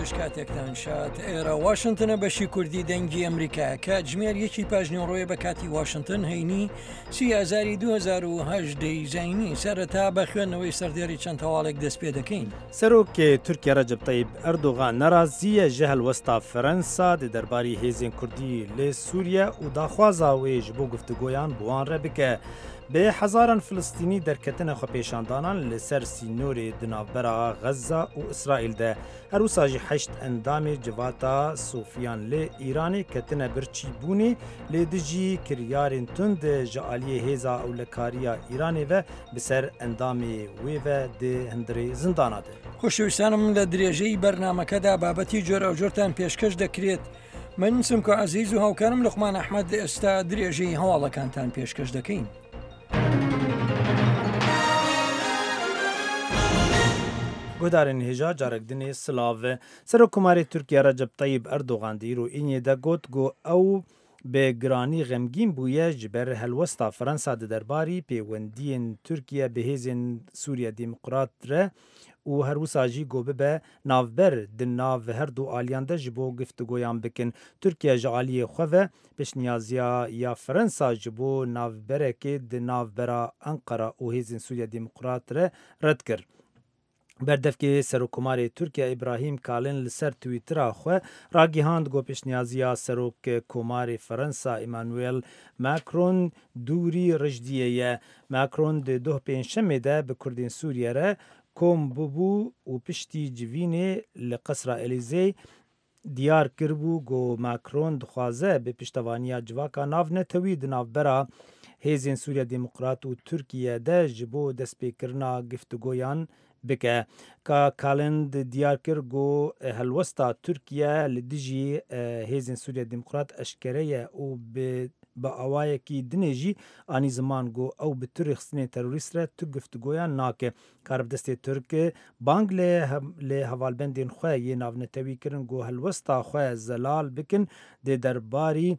باش کاتێکتان شات ئێرە واشنگتنە بەشی کوردی دەنگی ئەمریکا کە جمێر یەکی پاژنێڕۆیە بە کاتی واشنگتن هەینی 30 2010 زینی سەرەتا بە خوێندنەوەی سەردێری چەند هەواڵێک دەست پێ دەکەین. سەرۆکێ تورکیا رەجەب تەیب ئەردۆغان نەرازیە ژە هەلوەستا فەرەنسا دە دەرباری هێزên کوردی لێ سووریا و داخوازا wê ji bo guftugûyan bi wan re bike. Bê hezaran Filistînî derketina xwepêşandanan li ser sînorê di navbera Xeza û İsraîl de. Her wisa jî heşt endamê civata Sofiyan lê Îranê ketine birçîbûnê lê dijî kiryarên tund ji aliyê hêza ewlekariya Îranê ve bi ser endamê wê ve di hindirê zindana de. خۆشەویستانم لە درێژەی بەرنامەکەدا بابەتی جۆرە جۆرتان پێشکەش دەکرێت. من سمکۆ عەزیز و هاوکارم لوقمان ئەحمەد ئێستا درێژەی هەواڵەکانتان پێشکەش دەکەین. Guhdarên hêja carekdinê Silav Serokkomarê Tirkiye Recep Tayyip Erdogan di îro Înyê de got ku ew bi giranî xemgîn bûye ji ber helwesta Fransa di derbarî pêwendiyên Tirkiye bi hêzên Sûriya Demokrat re û her wisa jî got bibe navber di nav her du aliyan de ji bo giftugoyan bikin. Tirkiye ji aliyê xwe ve pêşniyaziya ya Fransa ji bo navberekê di navbera Ankara û hêzên Sûriya Demokrat re red kir. Berdevkê Serokkomarê Tirkiye İbrahim Kalin li ser Twîtera xwe ragihand got pêşniyaziya Serokkomarê Fransa Emmanuel Macron dûrî rijdiyê ye. Macron di doh pênşemê de bi Kurdên Sûriye re kom bibû û piştî civînê li Qesra Elîzey diyar kirbû got Macron dixwaze bi piştevaniya civaka nav netewî di navbera hêzên Sûriya Demokrat û Tirkiye de ji bo destpêkirina giftugoyan bike. Kalin diyar kir got helwesta Tirkiye li dijî hêzên Sûriya Demokrat eşkere ye û bi awayekî dinê jî anî ziman got ew bi tirxistinê terorîst re tu giftugoyan nake. Karibdestê Tirk bang lê hevalbendên xwe yê navnetewî kirin got helwesta xwe zelal bikin dê derbarî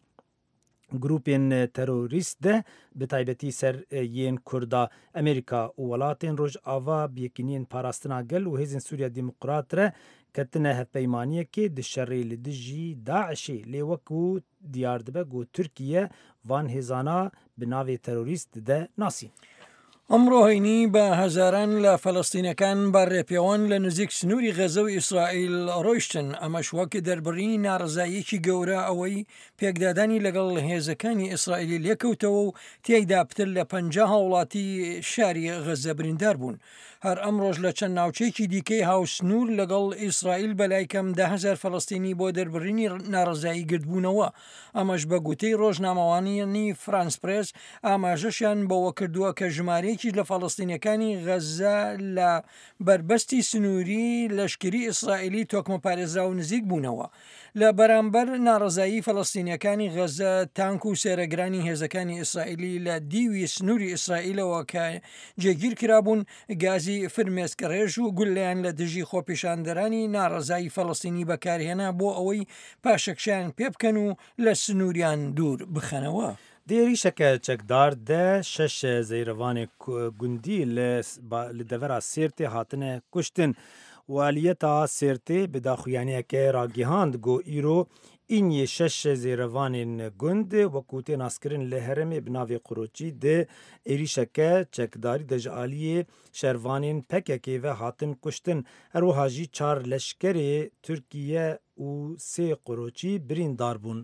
grûpên terorîst de bi taybetî ser yên Kurda. Amerîka û welatên Rojava yekîniyên parastina gel û hêzên Sûriya Demokrat re ketine hevpeymaniyekê di şerê li dijî Daişê lê wekû diyar dibe got Tirkiye van hêzana bi navê terorîst dide nasîn. ئەمڕۆ هەینی بە هەزاران لە فەلەستینەکان بە ڕێپێوان لە نزیک سنووری غەزە و ئیسرائیل ڕۆیشتن. ئەمەش وەک دەربڕینی ناڕزاییەکی گەورە ئەوەی پێکدادانی لەگەڵ هێزەکانی ئیسرائیلی لێکەوتەوە و تێیدا پتر لە 50 وڵاتی شاری غەزە بریندار بوون. هەر ئەمڕۆژ لە چەند ناوچەیەکی دیکەی هاوسنوور لەگەڵ ئیسرائیل بەلای کەم 10,000 فەلەستینی بۆ دەربڕینی ناڕزایی گرتبوونەوە. ئەمەش بە گوتەی ڕۆژنامەوانیانی فرانس پرێس ئاماژەشیان بەوە کردووە کە ژمارەیەکی لە فەلەستینەکانی غەزە لە بربەستی سنووری لەشکری ئیسرائیلی تۆکمەپارێزرا و نزیک بوونەوە. لە بەرامبەر ناڕزایی فەلەستینیەکانی غەزە تانک و سێرەگرانی هێزەکانی ئیسرائیلی لە دیوی سنووری ئیسرائیلەوە کە جێگیر کرابوون گازی فرمێسکە ڕێژ و گولیان لە دژی خۆپیشاندەرانی ناڕزایی فەلەستینی بەکارهێنا بۆ ئەوەی پاشەکشیان پێ بکەن و لە سنووریان دوور بخەنەوە. Dêrîşeke çekdar de şeş zeyrevanê gundî li devera Sêrtê hatine kuştin. Waliyeta Sêrtê bi daxuyaniyeke ragihand got îro înyê şeş zêrevanên gund wekû tê naskirin li herêmê bi navê Quroçî di êrişeke çekdarî de ji aliyê şervanên PKK ve hatin kuştin. Her wiha jî 4 leşkerê Tirkiye û 3 Quroçî birîndar bûn.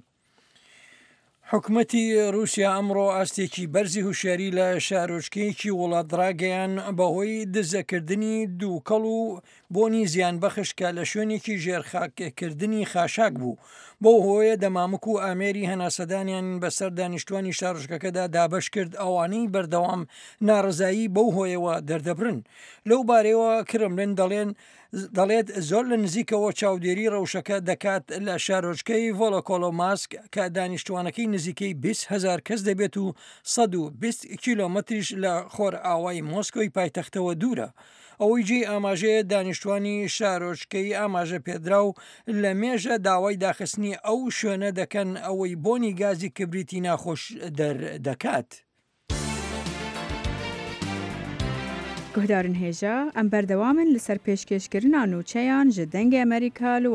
حکوومەتی رووسیا ئەمڕۆ ئاستێکی بەرزی هوشیاری لە شارۆچکەیەکی وڵاتڕاگەیان بەهۆی دزەکردنی دووکەڵ و بۆنی زیان بەخشکە لە شوێنێکی ژێرخاکردنی خاشاک بوو. بۆ هۆیە دەمامک و ئامێری هەناسەدانیان بەسەر دانیشتوانی شارۆچکەکەدا دابش کرد ئەوانەی بەردەوام ناڕزایی بەو هۆیەوە دەردەبرن. لەو بارەوە کرملن دەڵێت زۆر لە نزیکەوە چاودێری ڕەوشەکە دەکات لە شارۆچکەی ڤۆلۆکۆلۆماسک کە دانیشتوانەکەی نزیکەی 20,000 کەس دەبێت و 120 کیلۆمەتریش لە خۆر ئاوای مۆسکۆی پایتەختەوە دوورە. ئەوەی جێ ئاماژەیە دانیشتوانی شارۆچکەی ئاماژە پێدرا و لە مێژە داوای داخستنی ئەو شوێنە دەکەن ئەوەی بۆنی گازی کبریتی ناخۆش دەکات. گهدارن هێژە ئەم بەردەوامن لەسەر پێشکەشکردنا نووچەیان ji dengê Amerîka li